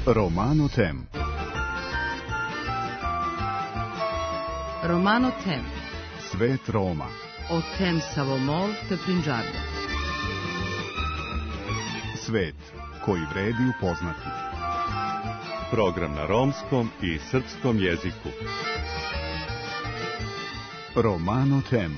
Romano Tem. Romano Tem. Svet Roma. O tem Savomol te Punjabi. Svet koji vredi upoznati. Program na romskom i srpskom jeziku. Romano Tem.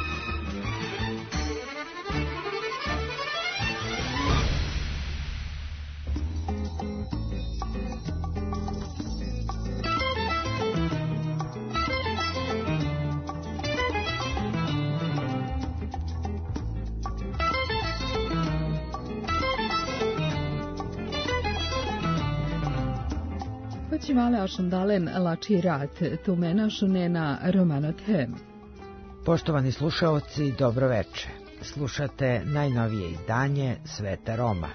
Facimale ašundalen lači rat, tu menašunena Romano Tem. Poštovani slušaoci, dobro veče. Slušate najnovije izdanje Sveta Roma.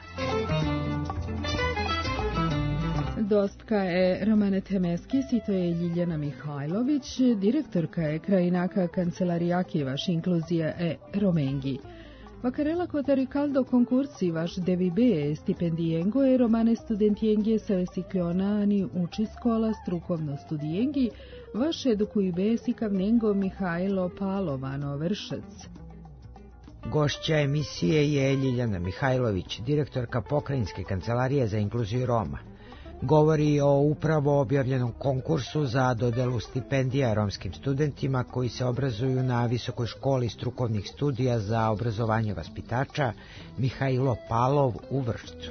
Dostka je Romane Temeski, sito je Ljiljana Mihajlović, direktorka je krajinaka kancelarijaki vaš inkluzija e Romengi. Vakarela Cotaricaldo concursi vaš DVB stipendijengo e Romane studentijengi sa Sikljona uči skola strukovno studijengi vaš edukujbe sikavnengo Mihajlo Palovano Vršac. Gošća emisije je Ljiljana Mihajlović, direktorka Pokrajinske kancelarije za inkluziju Roma. Govori o upravo objavljenom konkursu za dodelu stipendija romskim studentima koji se obrazuju na Visokoj školi strukovnih studija za obrazovanje vaspitača Mihajlo Palov u Vršcu.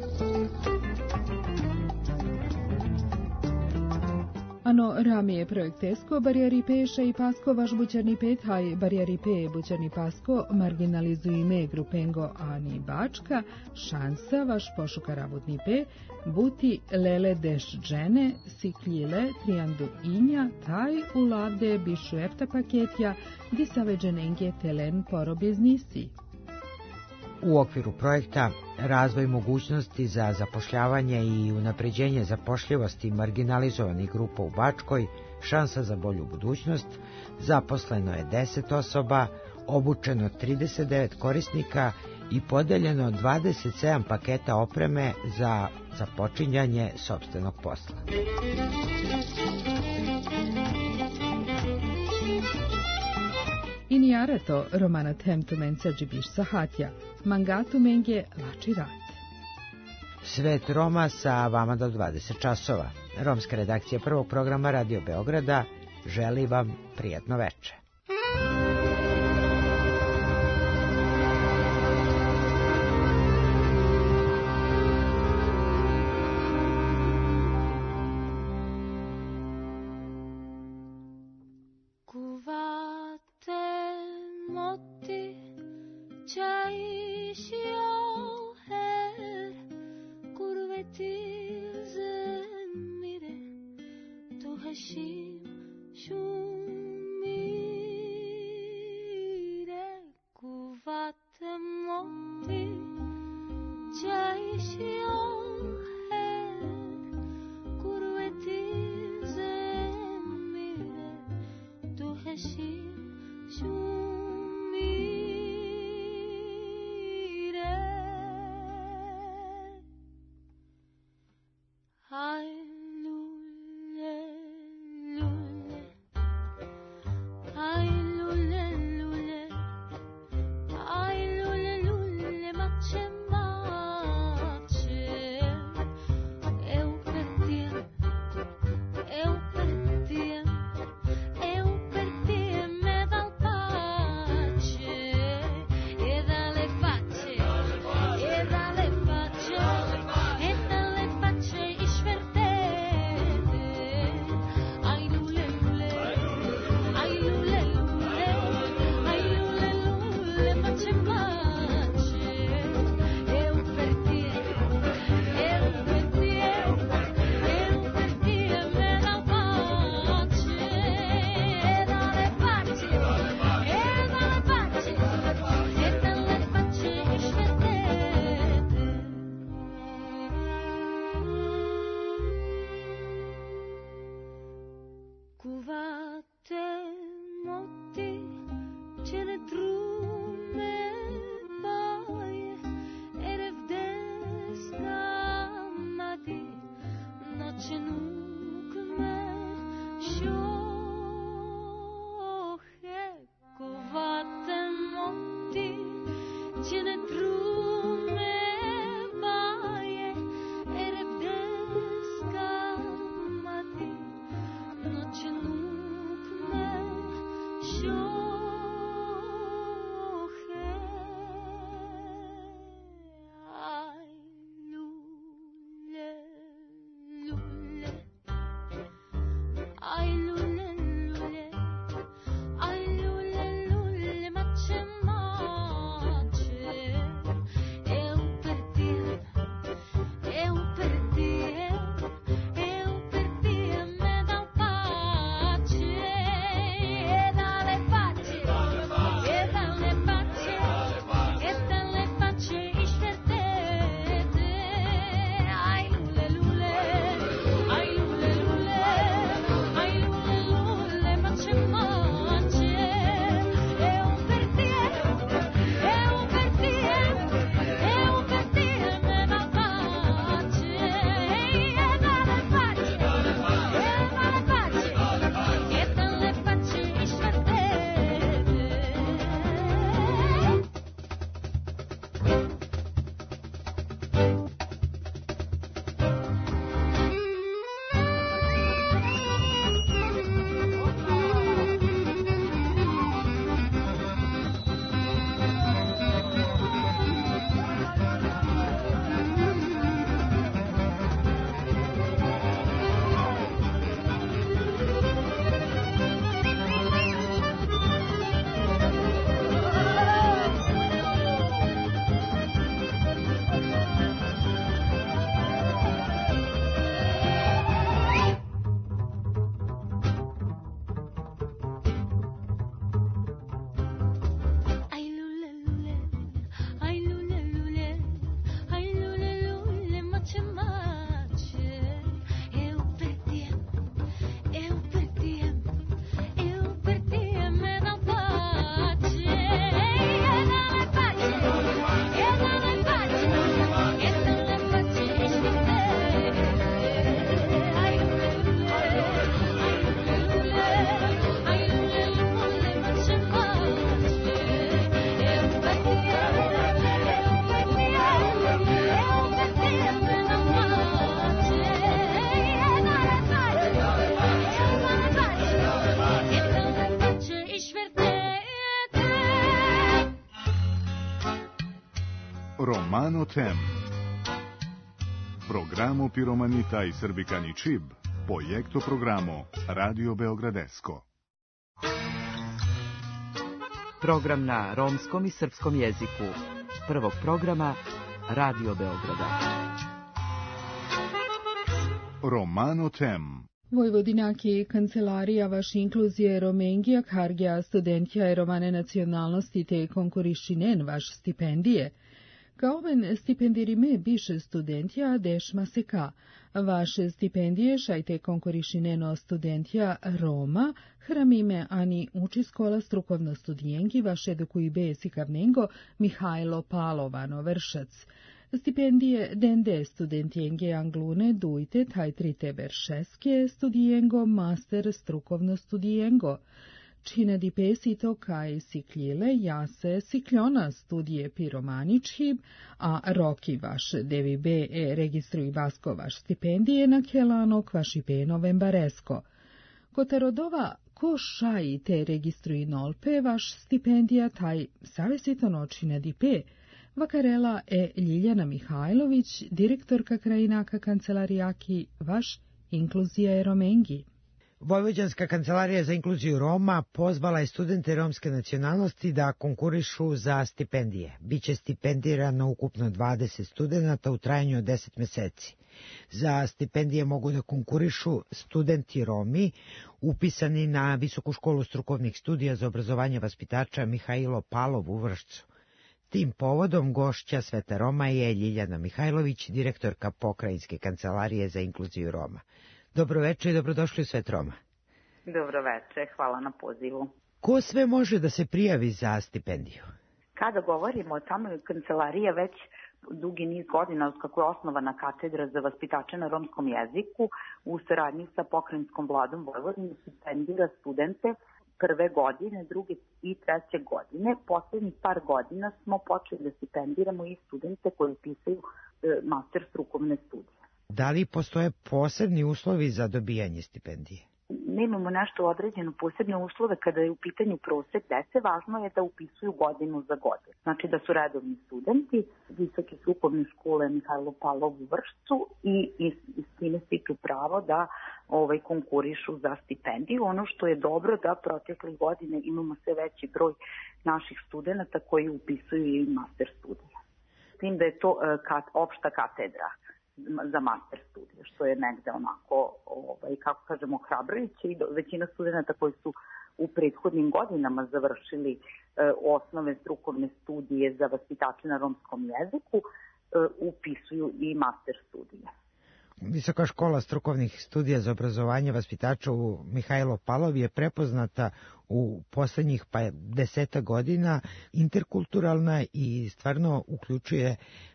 Ano ramije projektesko barijari peša i pasko vaš bućarni pethaj barijari pe bućarni pasko marginalizuju ime grupengo ani bačka šansa vaš pošuka ravutni pe buti lele deš džene sikljile triandu inja taj u lavde bišu efta paketja di saveđenenge telen poro biznisi. U okviru projekta Razvoj mogućnosti za zapošljavanje i unapređenje zapošljivosti marginalizovanih grupa u Bačkoj, šansa za bolju budućnost, zaposleno je 10 osoba, obučeno 39 korisnika i podeljeno 27 paketa opreme za započinjanje sopstvenog posla. Inijarato Romana Tem tu mensađi biš sahatja, mangatu menge lači rat. Svet Roma sa vama do 20 časova. Romska redakcija prvog programa Radio Beograda želi vam prijatno veče. Romano Tem. Programo Piromanita i Srbikani Čib, projekto programo Radio Beogradesko. Program na romskom i srpskom jeziku. Prvog programa Radio Beograda. Romano Tem. Vojvodinaki kancelarija vaš inkluzije Romengija Kargija studentja romane nacionalnosti te konkurišinen vaš stipendije. Kauven stipendirime biše studentja dešma seka. Vaše stipendije šajte konkurišineno studentja Roma, hramime ani uči skola strukovno studijengi vaš edukuj besikavnengo Mihajlo Palovano Vršac. Stipendije dende studentjenge Anglune dujte tajtrite Veršeske studijengo master strukovno studijengo. Čine di pesito kaj sikljile jase sikljona studije piromaničhib, a roki vaš DVB registruj vasko vaš stipendije na kelano kvašipe novembaresko. Kotarodova ko šaji te registruj nolpe vaš stipendija taj savesito nočine di pe. Vakarela Ljiljana Mihajlović, direktorka krajinaka kancelarijaki vaš inkluzija Romengi. Vojvođanska kancelarija za inkluziju Roma pozvala je studente romske nacionalnosti da konkurišu za stipendije. Biće stipendirano ukupno 20 studenta u trajanju od 10 meseci. Za stipendije mogu da konkurišu studenti Romi upisani na Visoku školu strukovnih studija za obrazovanje vaspitača Mihajlo Palov u Vršcu. Tim povodom gošća Sveta Roma je Ljiljana Mihajlović, direktorka Pokrajinske kancelarije za inkluziju Roma. Dobroveče i dobrodošli u Svet Roma. Dobroveče, hvala na pozivu. Ko sve može da se prijavi za stipendiju? Kada govorimo o samoj kancelariji, već dugi niz godina od kako je osnovana katedra za vaspitače na romskom jeziku, u saradnji sa pokrajinskom vladom Vojvodine stipendira studente prve godine, druge i treće godine. Poslednjih par godina smo počeli da stipendiramo i studente koji upisaju master strukovne studije. Da li postoje posebni uslovi za dobijanje stipendije? Nemamo nešto određeno posebne uslove kada je u pitanju prosek dece. Važno je da upisuju godinu za godinu. Znači da su redovni studenti Visoke strukovne škole Mihajlo Palov u Vršcu i s time stiču pravo da konkurišu za stipendiju. Ono što je dobro da proteklih godine imamo sve veći broj naših studenta koji upisuju i master studije. S tim da je to opšta katedra za master studije, što je negde onako, kako kažemo, ohrabrujuće i većina studenta koji su u prethodnim godinama završili osnove strukovne studije za vaspitače na romskom jeziku, upisuju i master studije. Visoka škola strukovnih studija za obrazovanje vaspitača u Mihajlo Palov je prepoznata u poslednjih 10 godina, interkulturalna i stvarno uključuje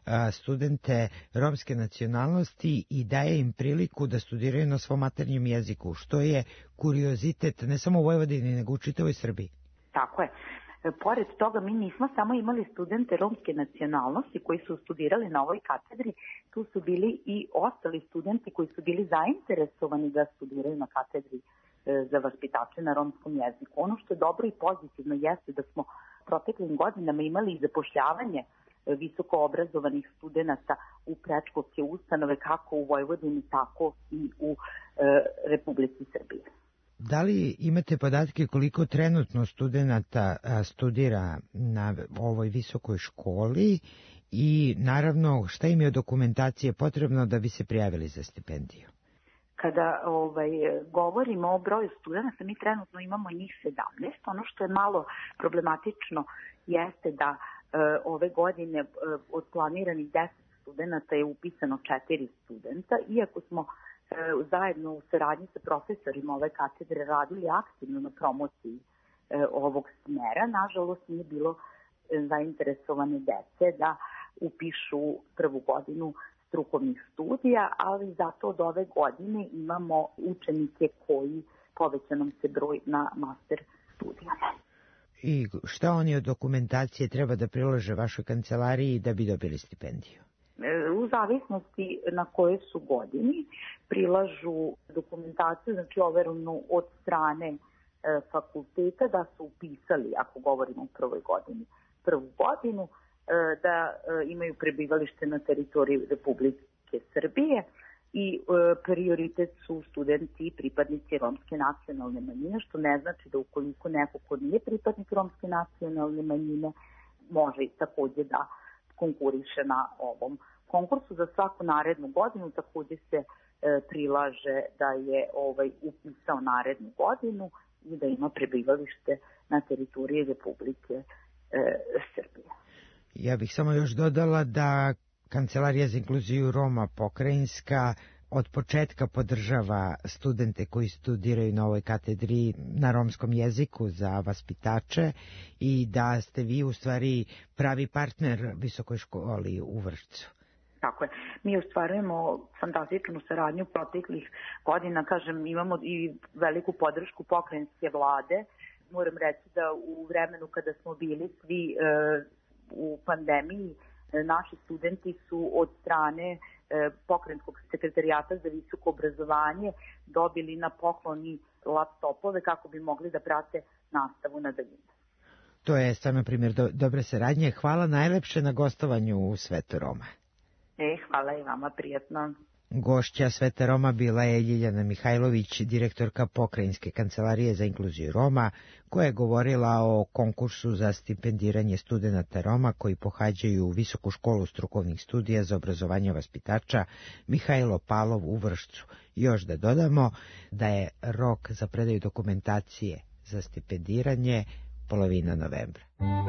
studente romske nacionalnosti i daje im priliku da studiraju na svom maternjem jeziku, što je kuriozitet ne samo u Vojvodini, nego u čitavoj Srbiji. Tako je. Pored toga, mi nismo samo imali studente romske nacionalnosti koji su studirali na ovoj katedri, tu su bili i ostali studenti koji su bili zainteresovani da studiraju na katedri za vaspitače na romskom jeziku. Ono što je dobro i pozitivno jeste da smo proteklim godinama imali zapošljavanje visoko obrazovanih studenta u predškolske ustanove kako u Vojvodini, tako i u Republici Srbiji. Da li imate podatke koliko trenutno studenta studira na ovoj visokoj školi i naravno šta im je od dokumentacije potrebno da bi se prijavili za stipendiju? Kada govorimo o broju studenta, mi trenutno imamo njih 17. Ono što je malo problematično jeste da ove godine od planiranih 10 studenta je upisano 4 studenta, iako smo zajedno u saradnji sa profesorima ove katedre radili aktivno na promociji ovog smera. Nažalost, nije bilo zainteresovane dece da upišu prvu godinu strukovnih studija, ali zato od ove godine imamo učenike koji povećanom se broj na master studijama. I šta oni od dokumentacije treba da prilože vašoj kancelariji da bi dobili stipendiju? U zavisnosti na kojoj su godini prilažu dokumentaciju, znači overenu od strane fakulteta da su upisali, ako govorimo u prvoj godini, prvu godinu, da imaju prebivalište na teritoriji Republike Srbije i prioritet su studenti i pripadnici romske nacionalne manjine, što ne znači da ukoliko neko ko nije pripadnik romske nacionalne manjine može takođe da konkuriše na ovom konkursu. Za svaku narednu godinu takođe se prilaže da je upisao narednu godinu i da ima prebivalište na teritoriji Republike Srbije. Ja bih samo još dodala da Kancelarija za inkluziju Roma pokrajinska od početka podržava studente koji studiraju na ovoj katedri na romskom jeziku za vaspitače i da ste vi u stvari pravi partner Visokoj školi u Vršcu. Tako je. Mi ostvarujemo fantastičnu saradnju proteklih godina, kažem, imamo i veliku podršku pokrajinske vlade. Moram reći da u vremenu kada smo bili svi u pandemiji, naši studenti su od strane pokrajinskog sekretarijata za visoko obrazovanje dobili na pokloni laptopove kako bi mogli da prate nastavu na daljinu. To je stvarno primjer dobre saradnje. Hvala najlepše na gostovanju u Svetu Roma. Hvala i vama, prijatno. Gošća Sveta Roma bila je Ljiljana Mihajlović, direktorka Pokrajinske kancelarije za inkluziju Roma, koja je govorila o konkursu za stipendiranje studenata Roma koji pohađaju Visoku školu strukovnih studija za obrazovanje vaspitača Mihajlo Palov u Vršcu. Još da dodamo da je rok za predaju dokumentacije za stipendiranje polovina novembra.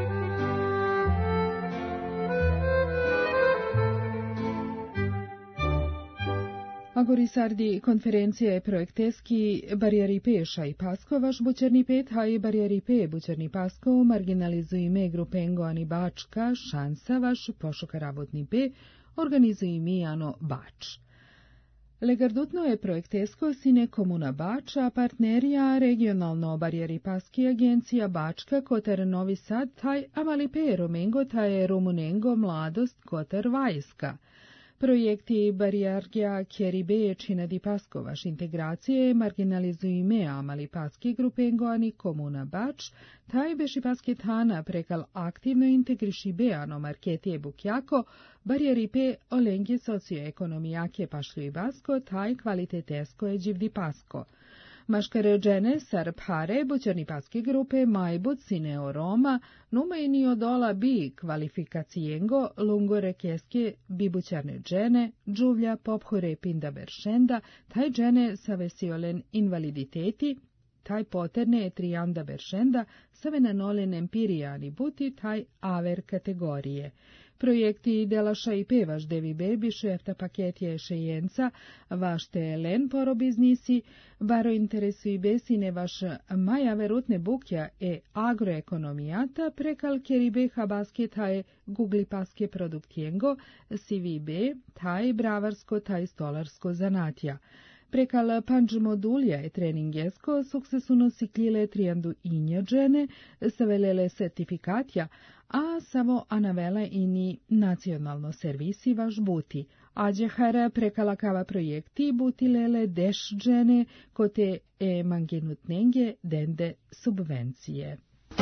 Agori sardi konferencije projekteski Barjaripe Šaj Pasko, vaš Bučerni haj Barjaripe Bučerni Pasko, marginalizuime grupengo ani Bačka, šansa vaš pošoka rabotni P, organizuime ano Bač. Legardutno je projektesko sine komuna Bač, a partnerija regionalno Barjaripaski agencija Bačka Kotar Novi Sad, taj Amalipe Romengo, taj Rumunengo Mladost Kotar Vajska. Projekti Barjargja Kjeribe Čina di Paskovaš integracije marginalizuime amali paski grupengo ani komuna Bač, taj beši paski tana prekal aktivno integriši beano marketije bukjako, barjeripe olengje socioekonomijake pašlju i basko, taj kvalitetesko je dživdi pasko. Maškaređene sarpare bučerni paski grupe majbut sineo Roma, numejni odola bi kvalifikacijengo lungore keske bi bučerne džene, džuvlja pophure pinda beršenda, taj džene savesiolen invaliditeti, taj poterne trijanda beršenda, savenanolen empirijani buti, taj aver kategorije. Projekti delaša i pevaš devi bebi šefta paketje šejenca, vaš TLN poro biznisi, baro interesu i besine vaš maja verutne bukja agroekonomijata, prekal kjeribe habaske taj gugli paske produktjengo, CVB, taj bravarsko, taj stolarsko zanatja. Prekal panđ modulja je treningesko, suksesuno siklile trijandu injađene, savelele sertifikatja, a samo anavela ini nacionalno servisi vaš buti. Ađehara prekalakava projekti butilele dešđene kote mangenutnenge dende subvencije.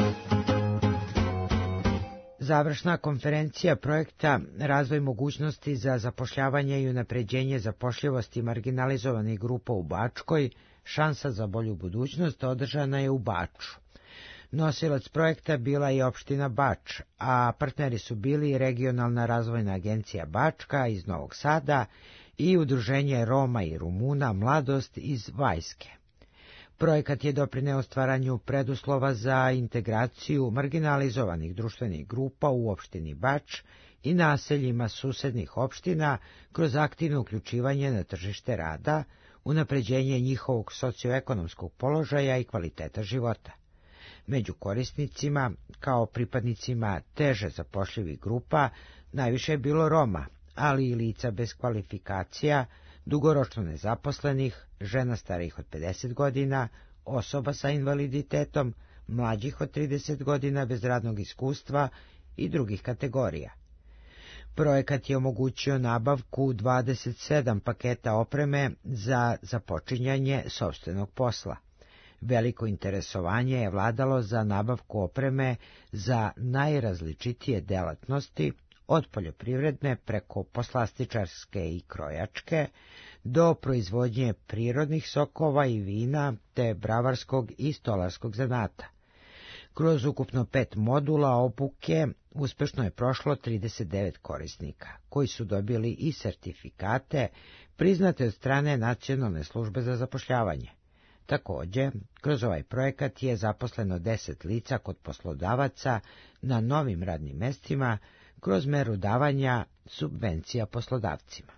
Završna konferencija projekta Razvoj mogućnosti za zapošljavanje i unapređenje zapošljivosti marginalizovanih grupa u Bačkoj, šansa za bolju budućnost, održana je u Baču. Nosilac projekta bila je opština Bač, a partneri su bili Regionalna razvojna agencija Bačka iz Novog Sada i Udruženje Roma i Rumuna Mladost iz Vajske. Projekat je doprineo stvaranju preduslova za integraciju marginalizovanih društvenih grupa u opštini Bač i naseljima susednih opština kroz aktivno uključivanje na tržište rada, unapređenje njihovog socioekonomskog položaja i kvaliteta života. Među korisnicima, kao pripadnicima teže zapošljivih grupa, najviše je bilo Roma, ali i lica bez kvalifikacija, dugoročno nezaposlenih, žena starijih od 50 godina, osoba sa invaliditetom, mlađih od 30 godina bez radnog iskustva i drugih kategorija. Projekat je omogućio nabavku 27 paketa opreme za započinjanje sopstvenog posla. Veliko interesovanje je vladalo za nabavku opreme za najrazličitije delatnosti, od poljoprivredne preko poslastičarske i krojačke, do proizvodnje prirodnih sokova i vina, te bravarskog i stolarskog zanata. Kroz ukupno 5 modula obuke uspešno je prošlo 39 korisnika, koji su dobili i sertifikate priznate od strane Nacionalne službe za zapošljavanje. Takođe, kroz ovaj projekat je zaposleno 10 lica kod poslodavaca na novim radnim mestima kroz meru davanja subvencija poslodavcima.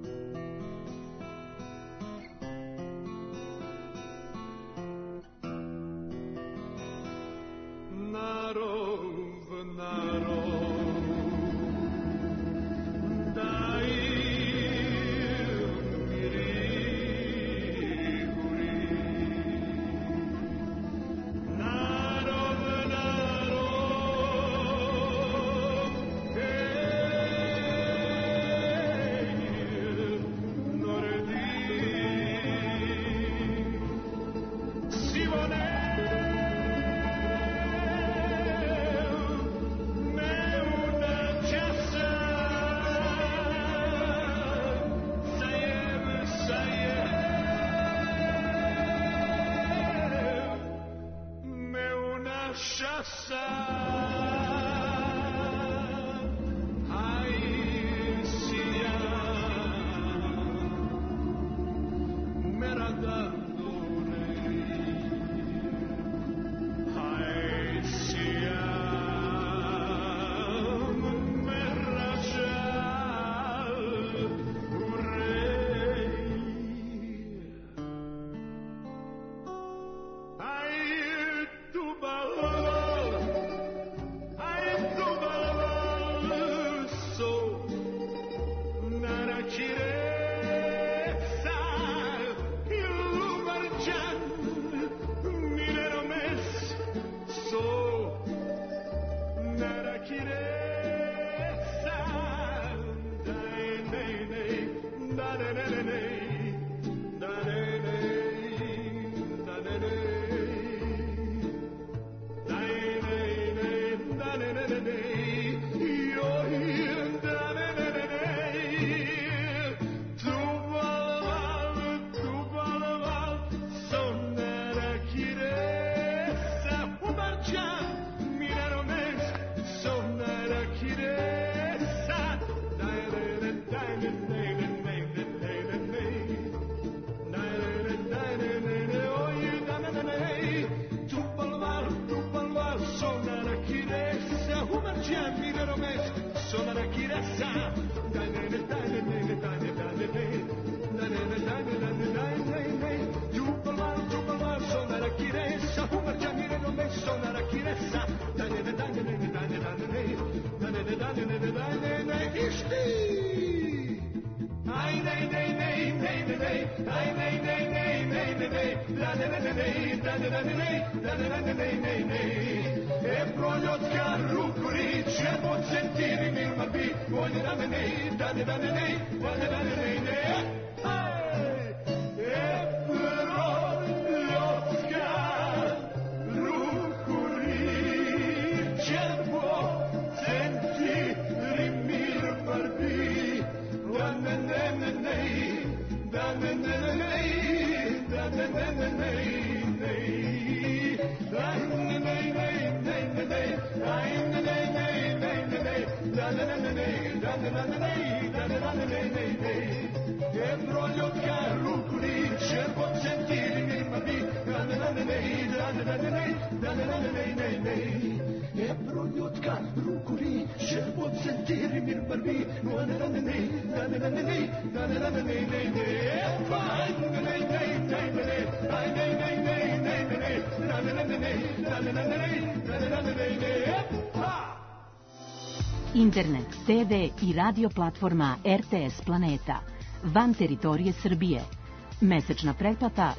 Internet, TV i radio platforma RTS Planeta. Van teritorije Srbije. Mesečna pretplata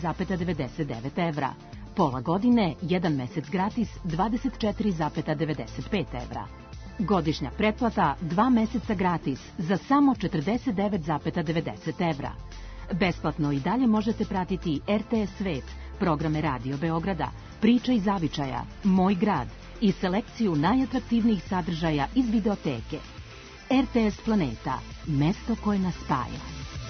4,99 evra. Pola godine, 1 mesec gratis 24,95 evra. Godišnja pretplata 2 meseca gratis za samo 49,90 evra. Besplatno i dalje možete pratiti RTS Svet programe Radio Beograda, priče iz zavičaja, Moj grad i selekciju najatraktivnijih sadržaja iz videoteke. RTS Planeta, mesto koje nas spaja.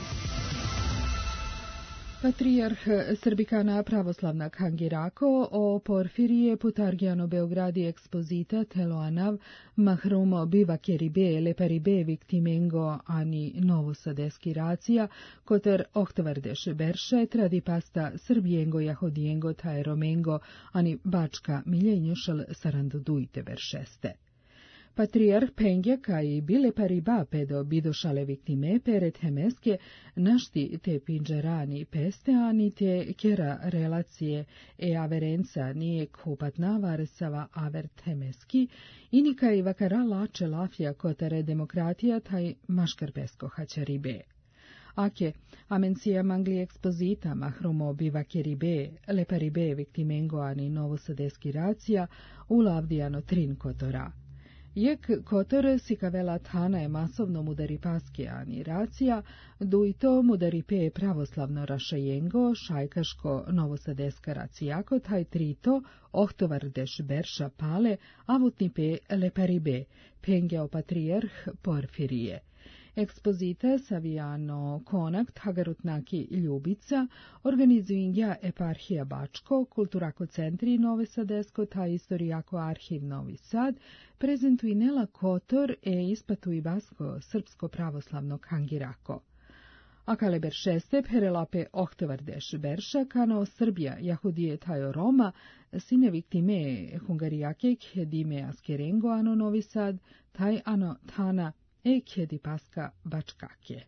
Patrijarh Srbikana pravoslavna Kangirako o Porfirije Putargiano Beogradi ekspozita Teloanav Mahrumo Bivakeribe Leparibe Viktimengo ani Novosadeski racija koter Ohtavardeš Berše Tradipasta Srbijengo Jahodijengo Taeromengo ani Bačka Miljenjošal Sarandudujte Beršeste. Patrijarh Pengjaka i bile pariba pedo bidošale viktime peret hemeske našti te pinđerani pesteani te kera relacije e averenca nije kupatnavar sava avert hemeski inika i vakara lače lafja kotare demokratija taj maškar pesko haćaribe. Ake, amencija mangli ekspozita mahromo bivakeribe, leparibe viktimengo ani novosadeski racija ulavdijano trin kotora. Jek kotor sikavela tana je masovno mudari paske ani racija, dujto mudari pe pravoslavno rašajengo, šajkaško novosadeska racijako, taj trito, ohtovardeš berša pale, avutni pe leparibe, pengeo patrijarh Porfirije. Ekspozita savijano konakt Hagarutnaki Ljubica, organizuingja eparhija Bačko, kulturako centri Nove Sadesko, ta istorijako arhiv Novi Sad, prezentuj Nela Kotor ispatuj basko srpsko pravoslavno Kangirako. Akale beršeste perelape Ohtavardeš berša kano Srbija Jahudije tajo Roma, sine viktime Hungarijake kjedime askerengo ano Novi Sad, taj ano tana kjedi paska Bačkake.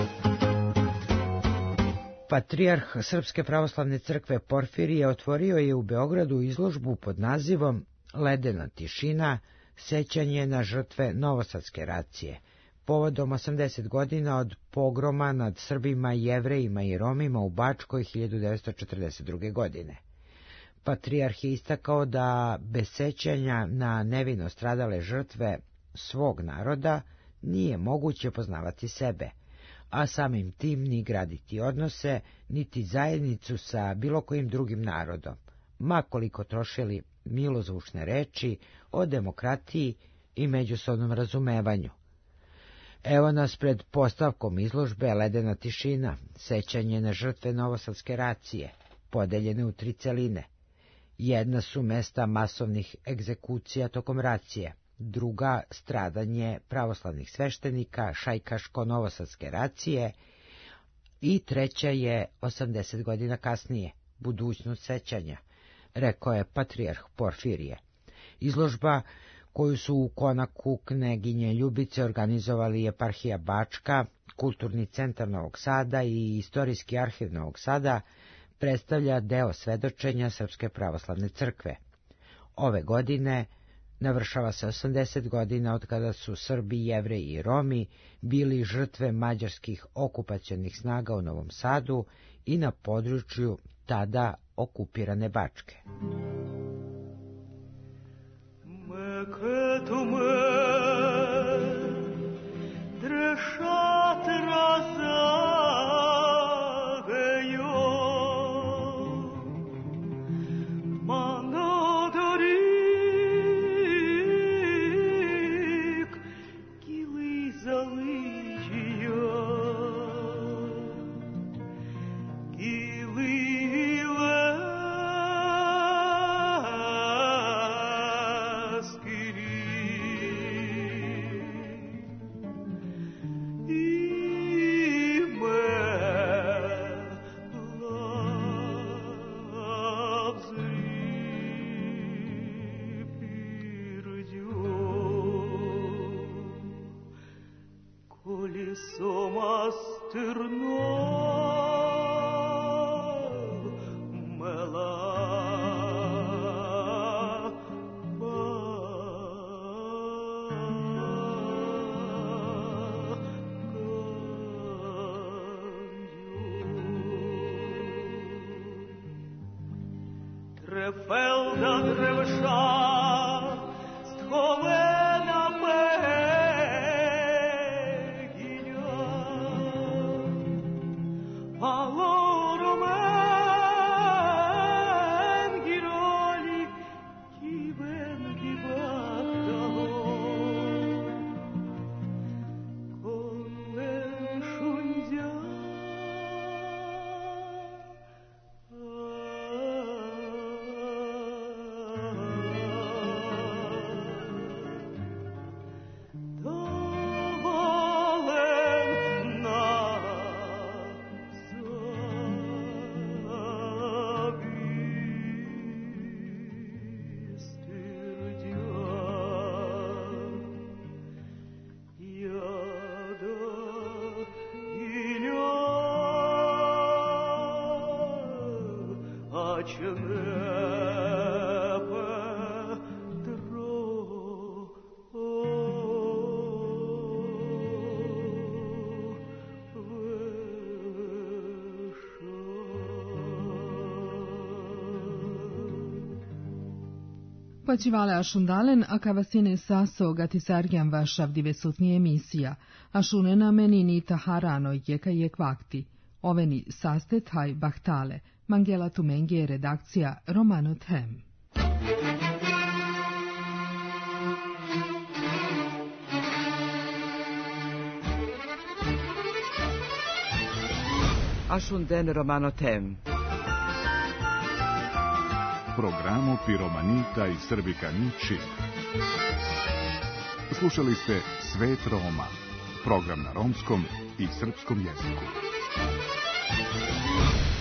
Patrijarh Srpske pravoslavne crkve Porfirije otvorio je u Beogradu izložbu pod nazivom Ledena tišina, sećanje na žrtve Novosadske racije, povodom 80 godina od pogroma nad Srbima, Jevrejima i Romima u Bačkoj 1942. godine. Patrijarh je istakao da bez sećanja na nevino stradale žrtve svog naroda nije moguće poznavati sebe, a samim tim ni graditi odnose, niti zajednicu sa bilo kojim drugim narodom, ma koliko trošili milozvučne reči o demokratiji i međusobnom razumevanju. Evo nas pred postavkom izložbe Ledena tišina, sećanje na žrtve Novosadske racije, podeljene u 3 celine. Jedna su mesta masovnih egzekucija tokom racije, druga stradanje pravoslavnih sveštenika šajkaško-novosadske racije i treća je 80 godina kasnije, budućnost sećanja, rekao je patrijarh Porfirije. Izložba koju su u konaku Kneginje Ljubice organizovali eparhija Bačka, Kulturni centar Novog Sada i Istorijski arhiv Novog Sada, predstavlja deo svedočenja Srpske pravoslavne crkve. Ove godine navršava se 80 godina od kada su Srbi, Jevreji i Romi bili žrtve mađarskih okupacionih snaga u Novom Sadu i na području tada okupirane Bačke. Počivale ašundalen, a kavasine saso gatisargjan vašav divesutni emisija, ašunena menini taharano jeka jek vakti. Oveni sastet haj bahtale, Mangela Tumengi redakcija Romano Them. Ašunden Romano Them. Programo Piromanita i Srbikani Čib. Slušali ste Svet Roma, program na romskom i srpskom jeziku.